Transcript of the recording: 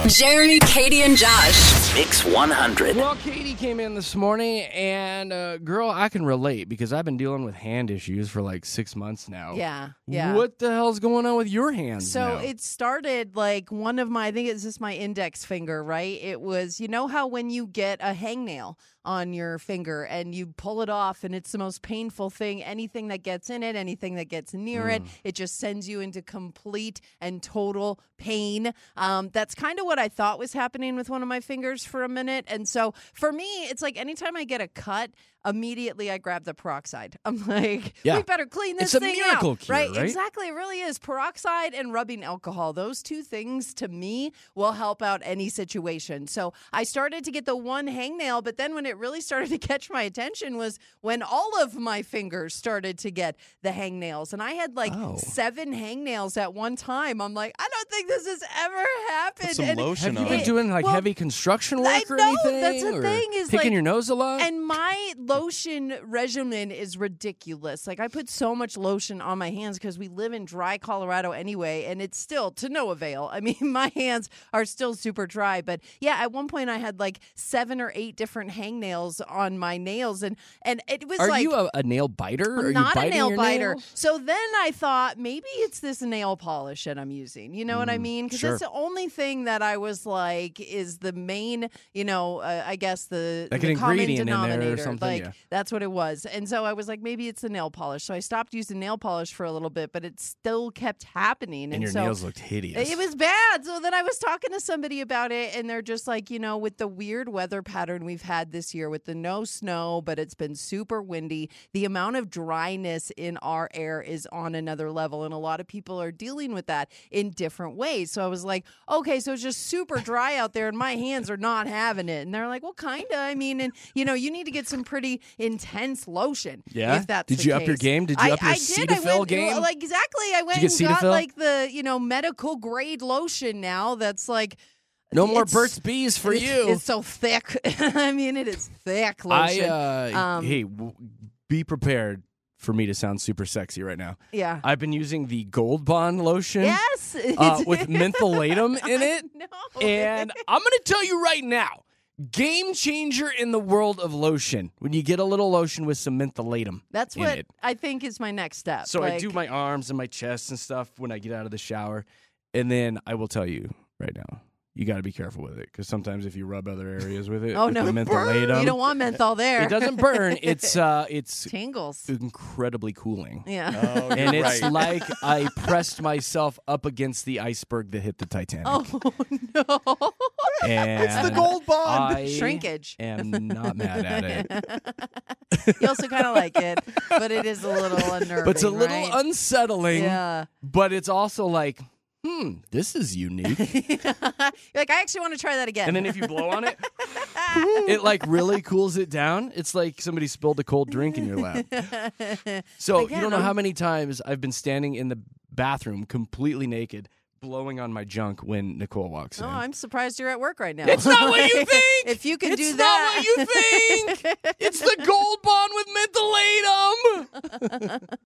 Jeremy, Katie, and Josh. Mix 100. Well, Katie came in this morning, and girl, I can relate because I've been dealing with hand issues for like 6 months now. Yeah. What the hell's going on with your hands So now? it started like one of my, I think it's just my index finger, right? It was, you know how when you get a hangnail on your finger and you pull it off and it's the most painful thing, anything that gets in it, anything that gets near it, it just sends you into complete and total pain. That's kind of what I thought was happening with one of my fingers for a minute. And so for me, it's like anytime I get a cut, immediately I grab the peroxide. I'm like, Yeah. we better clean this It's a thing miracle out. cure, right? Exactly. It really is. Peroxide and rubbing alcohol. Those two things to me will help out any situation. So I started to get the one hangnail, but then when it really started to catch my attention was when all of my fingers started to get the hangnails. And I had like 7 hangnails at one time. I'm like, I don't think this has ever happened. Put some And lotion Have you on been it. doing like heavy construction work I or know, anything? that's the or thing is, picking like- your nose a lot? And my lotion regimen is ridiculous. Like I put so much lotion on my hands because we live in dry Colorado anyway, and it's still to no avail. I mean, my hands are still super dry. But yeah, at one point I had like 7 or 8 different hangnails on my nails, and it was Are like, you a nail biter? Are I'm you not a biting nail your biter. nails? So then I thought maybe it's this nail polish that I'm using. You know what I mean? Because sure. that's the only thing that I was like is the main, I guess the, Like the an common ingredient in there or denominator. something, Like yeah. that's what it was. And so I was like, maybe it's the nail polish. So I stopped using nail polish for a little bit, but it still kept happening. And your so nails looked hideous. it was bad. So then I was talking to somebody about it, and they're just like, with the weird weather pattern we've had this year with the no snow, but it's been super windy, the amount of dryness in our air is on another level. And a lot of people are dealing with that in different ways. So I was like, okay, so it's just super dry out there, and my hands are not having it. And they're like, well, kind of. I mean, and, you need to get some pretty intense lotion. Yeah? If that's Did the you up your case. game? Did you up your I did. I Cetaphil went, game? Like, exactly. I went you get and got Cetaphil? like the, medical grade lotion now that's like, No more it's- Burt's Bees for you. It's so thick. I mean, it is thick lotion. Be prepared for me to sound super sexy right now. Yeah. I've been using the Gold Bond lotion Yes. with mentholatum in it. No. And I'm going to tell you right now, game changer in the world of lotion. When you get a little lotion with some mentholatum That's in what it. I think is my next step. So I Like, do my arms and my chest and stuff when I get out of the shower. And then I will tell you right now, you got to be careful with it because sometimes if you rub other areas with it, Oh, with no. the mentholatum, You don't want menthol there. it doesn't burn. It's Tingles. incredibly cooling. Yeah. Oh, And you're it's right. like I pressed myself up against the iceberg that hit the Titanic. Oh, no. And It's the Gold Bond. I Shrinkage. am not mad at it. You also kind of like it, but it is a little unnerving. But it's a little right? unsettling. Yeah. But it's also like, this is unique. You're like, I actually want to try that again. And then if you blow on it, it like really cools it down. It's like somebody spilled a cold drink in your lap. So But yeah, you don't know no. how many times I've been standing in the bathroom completely naked, blowing on my junk when Nicole walks in. Oh, I'm surprised you're at work right now. It's not what you think. If you can It's do not that. what you think. It's the Gold Bond with mentholatum.